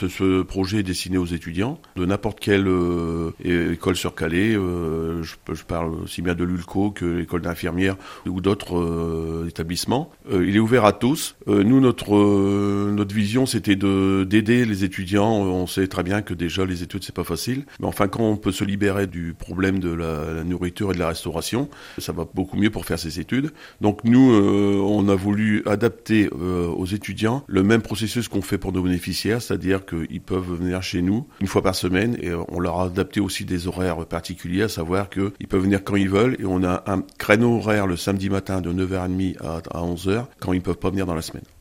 Ce projet est destiné aux étudiants de n'importe quelle école sur Calais. Je parle aussi bien de l'ULCO que l'école d'infirmières ou d'autres établissements. Il est ouvert à tous. Nous, notre vision, c'était d'aider les étudiants. On sait très bien que déjà les études, c'est pas facile. Mais enfin, quand on peut se libérer du problème de la nourriture et de la restauration, ça va beaucoup mieux pour faire ses études. Donc nous, on a voulu adapter aux étudiants le même processus qu'on fait pour nos bénéficiaires, c'est-à-dire qu'ils peuvent venir chez nous une fois par semaine et on leur a adapté aussi des horaires particuliers, à savoir qu'ils peuvent venir quand ils veulent et on a un créneau horaire le samedi matin de 9h30 à 11h quand ils ne peuvent pas venir dans la semaine.